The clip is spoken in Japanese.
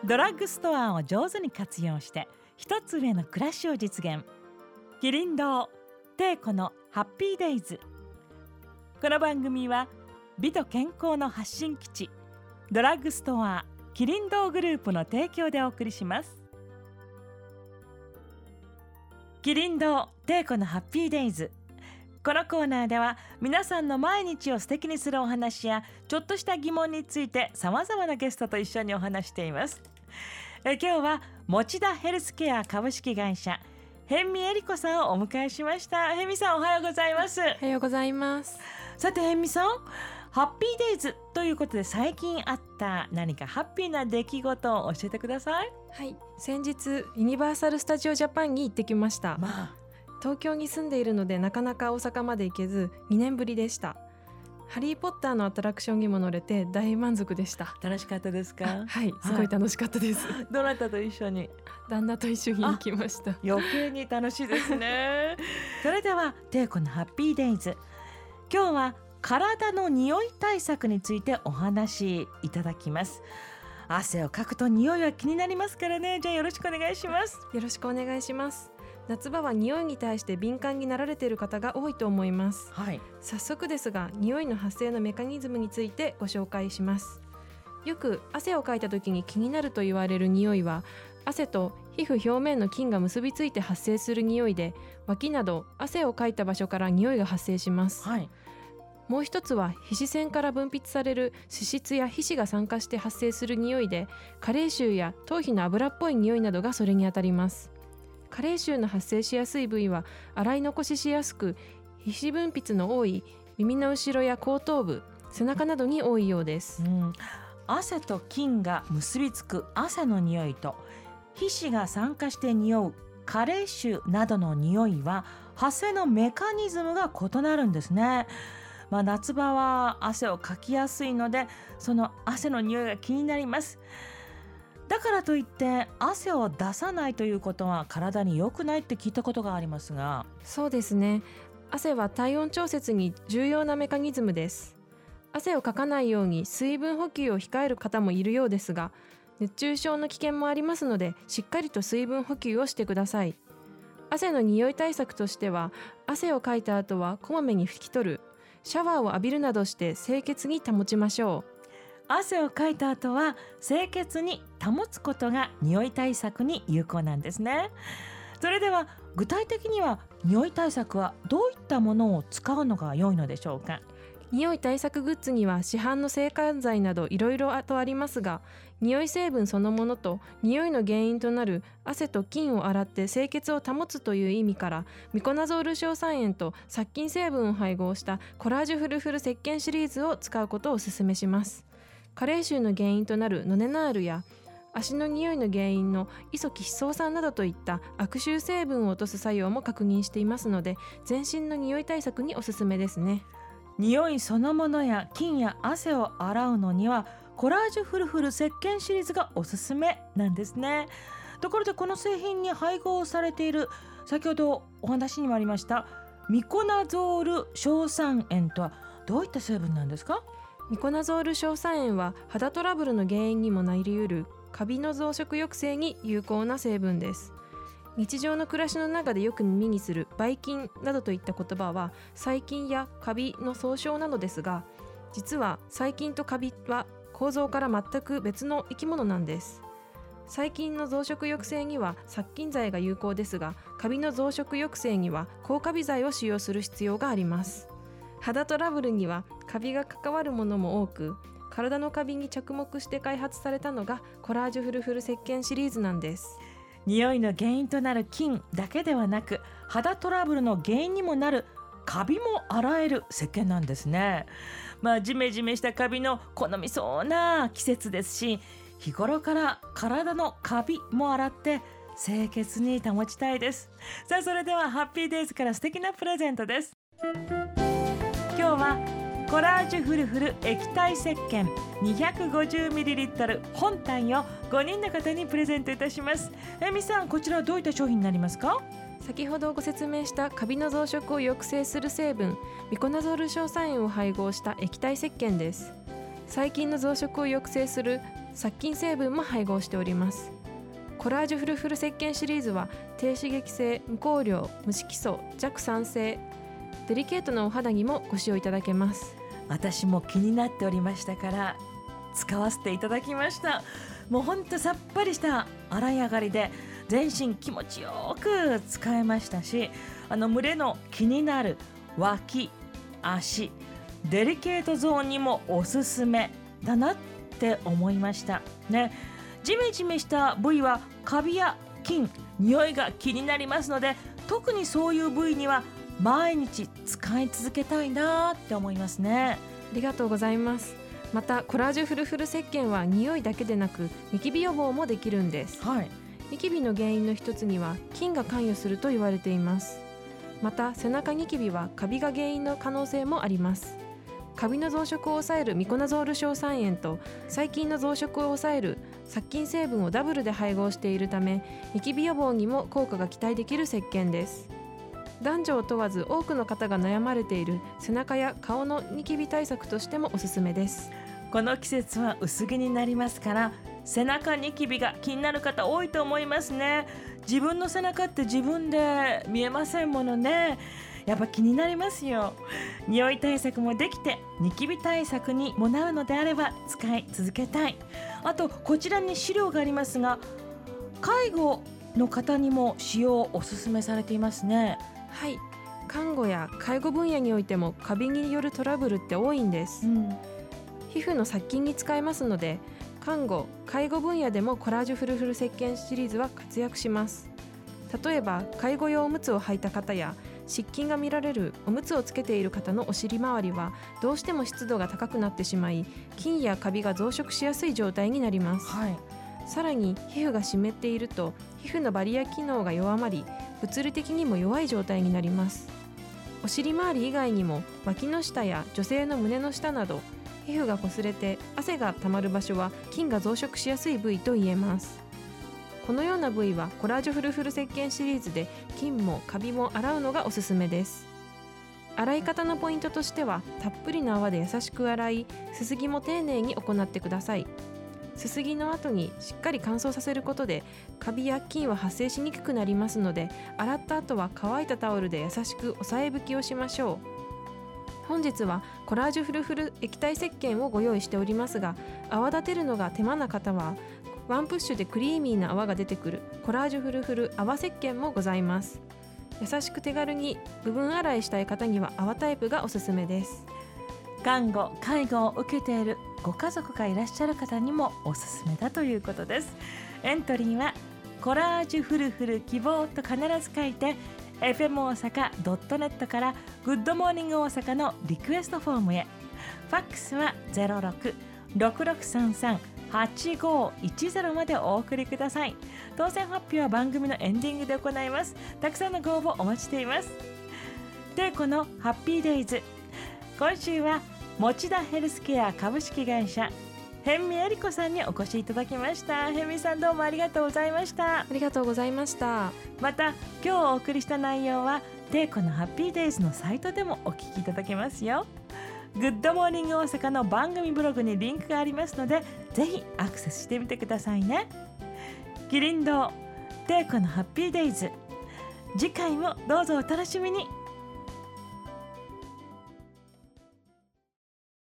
ドラッグストアを上手に活用して一つ上の暮らしを実現。キリン堂テイコのハッピーデイズ。この番組は美と健康の発信基地ドラッグストアキリン堂グループの提供でお送りします。キリン堂テイコのハッピーデイズ。このコーナーでは皆さんの毎日を素敵にするお話やちょっとした疑問についてさまざまなゲストと一緒にお話しています。今日は持田ヘルスケア株式会社辺見恵理子さんをお迎えしました。辺見さん、おはようございます。 おはようございます。 さて辺見さん、ハッピーデイズということで最近あった何かハッピーな出来事を教えてください。 はい、先日ユニバーサル・スタジオ・ジャパンに行ってきました。東京に住んでいるのでなかなか大阪まで行けず2年ぶりでした。ハリーポッターのアトラクションにも乗れて大満足でした。 楽しかったですか？ はい、すごい楽しかったです。 どなたと一緒に？ 旦那と一緒に行きました。 余計に楽しいですね。それではテイコのハッピーデイズ、今日は体の匂い対策についてお話いただきます。汗をかくと匂いは気になりますからね。じゃあよろしくお願いします。 よろしくお願いします。夏場は匂いに対して敏感になられている方が多いと思います。 はい、 早速ですが匂いの発生のメカニズムについてご紹介します。よく汗をかいた時に気になると言われる匂いは汗と皮膚表面の菌が結びついて発生する匂いで、脇など汗をかいた場所から匂いが発生します。 はい、 もう一つは皮脂腺から分泌される脂質や皮脂が酸化して発生する匂いで、加齢臭や頭皮の油っぽい匂いなどがそれにあたります。加齢臭の発生しやすい部位は洗い残ししやすく、皮脂分泌の多い耳の後ろや後頭部、背中などに多いようです。 汗と菌が結びつく汗の匂いと皮脂が酸化して匂う加齢臭などの匂いは発生のメカニズムが異なるんですね。夏場は汗をかきやすいのでその汗の匂いが気になります。だからといって汗を出さないということは体に良くないって聞いたことがありますが。 そうですね。汗は体温調節に重要なメカニズムです。汗をかかないように水分補給を控える方もいるようですが、熱中症の危険もありますのでしっかりと水分補給をしてください。汗の匂い対策としては、汗をかいた後はこまめに拭き取る、シャワーを浴びるなどして清潔に保ちましょう。 汗をかいた後は清潔に保つことが匂い対策に有効なんですね。それでは具体的には匂い対策はどういったものを使うのが良いのでしょうか？ 匂い対策グッズには市販の制汗剤などいろいろとありますが、匂い成分そのものと匂いの原因となる汗と菌を洗って清潔を保つという意味からミコナゾール硝酸塩と殺菌成分を配合したコラージュフルフル石鹸シリーズを使うことをお勧めします。加齢臭の原因となるノネナールや足の匂いの原因のイソキシソウ酸などといった悪臭成分を落とす作用も確認していますので、全身の匂い対策におすすめですね。 匂いそのものや菌や汗を洗うのにはコラージュフルフル石鹸シリーズがおすすめなんですね。ところでこの製品に配合されている先ほどお話にもありましたミコナゾール硝酸塩とはどういった成分なんですか？ ミコナゾール硝酸塩は肌トラブルの原因にもなり得るカビの増殖抑制に有効な成分です。日常の暮らしの中でよく耳にするばい菌などといった言葉は細菌やカビの総称なのですが、実は細菌とカビは構造から全く別の生き物なんです。細菌の増殖抑制には殺菌剤が有効ですが、カビの増殖抑制には抗カビ剤を使用する必要があります。肌トラブルにはカビが関わるものも多く、体のカビに着目して開発されたのがコラージュフルフル石鹸シリーズなんです。 匂いの原因となる菌だけではなく肌トラブルの原因にもなるカビも洗える石鹸なんですね。ジメジメしたカビの好みそうな季節ですし、日頃から体のカビも洗って清潔に保ちたいです。さあそれではハッピーデイズから素敵なプレゼントです。今日はコラージュフルフル液体石鹸 250ml 本体を5人の方にプレゼントいたします。みさん、こちらはどういった商品になりますか？ 先ほどご説明したカビの増殖を抑制する成分ミコナゾール硝酸塩を配合した液体石鹸です。細菌の増殖を抑制する殺菌成分も配合しております。コラージュフルフル石鹸シリーズは低刺激性、無香料、無色素、弱酸性、デリケートなお肌にもご使用いただけます。 私も気になっておりましたから使わせていただきました。もうほんとさっぱりした洗い上がりで全身気持ちよく使えましたし、蒸れの気になる脇、足、デリケートゾーンにもおすすめだなって思いましたね。ジメジメした部位はカビや菌、匂いが気になりますので、特にそういう部位には毎日使い続けたいなって思いますね。 ありがとうございます。またコラージュフルフル石鹸は匂いだけでなくニキビ予防もできるんです。ニキビの原因の一つには菌が関与すると言われています。また背中ニキビはカビが原因の可能性もあります。カビの増殖を抑えるミコナゾール硝酸塩と細菌の増殖を抑える殺菌成分をダブルで配合しているため、ニキビ予防にも効果が期待できる石鹸です。男女を問わず多くの方が悩まれている背中や顔のニキビ対策としてもおすすめです。 この季節は薄着になりますから、背中ニキビが気になる方多いと思いますね。自分の背中って自分で見えませんものね。やっぱ気になりますよ。匂い対策もできてニキビ対策にもなるのであれば使い続けたい。あとこちらに資料がありますが、介護の方にも使用をおすすめされていますね。 はい、看護や介護分野においてもカビによるトラブルって多いんです。皮膚の殺菌に使えますので、看護・介護分野でもコラージュフルフル石鹸シリーズは活躍します。例えば介護用おむつを履いた方や湿菌が見られるおむつをつけている方のお尻周りはどうしても湿度が高くなってしまい、菌やカビが増殖しやすい状態になります。さらに皮膚が湿っていると皮膚のバリア機能が弱まり、物理的にも弱い状態になります。お尻周り以外にも脇の下や女性の胸の下など、皮膚が擦れて汗がたまる場所は菌が増殖しやすい部位と言えます。このような部位はコラージュフルフル石鹸シリーズで菌もカビも洗うのがおすすめです。洗い方のポイントとしては、たっぷりの泡で優しく洗い、すすぎも丁寧に行ってください。すすぎの後にしっかり乾燥させることでカビや菌は発生しにくくなりますので、洗った後は乾いたタオルで優しく押さえ拭きをしましょう。本日はコラージュフルフル液体石鹸をご用意しておりますが、泡立てるのが手間な方はワンプッシュでクリーミーな泡が出てくるコラージュフルフル泡石鹸もございます。優しく手軽に部分洗いしたい方には泡タイプがおすすめです。 看護・介護を受けているご家族がいらっしゃる方にもおすすめだということです。エントリーはコラージュフルフル希望と必ず書いて FM 大阪.net からグッドモーニング大阪のリクエストフォームへ。ファックスは 06-6633-8510 までお送りください。当選発表は番組のエンディングで行います。たくさんのご応募お待ちしています。で、このハッピーデイズ、今週は持田ヘルスケア株式会社辺見恵理子さんにお越しいただきました。辺見さん、どうもありがとうございました。 ありがとうございました。 また今日お送りした内容はテイコのハッピーデイズのサイトでもお聞きいただけますよ。グッドモーニング大阪の番組ブログにリンクがありますので、ぜひアクセスしてみてくださいね。キリン堂テイコのハッピーデイズ、次回もどうぞお楽しみに。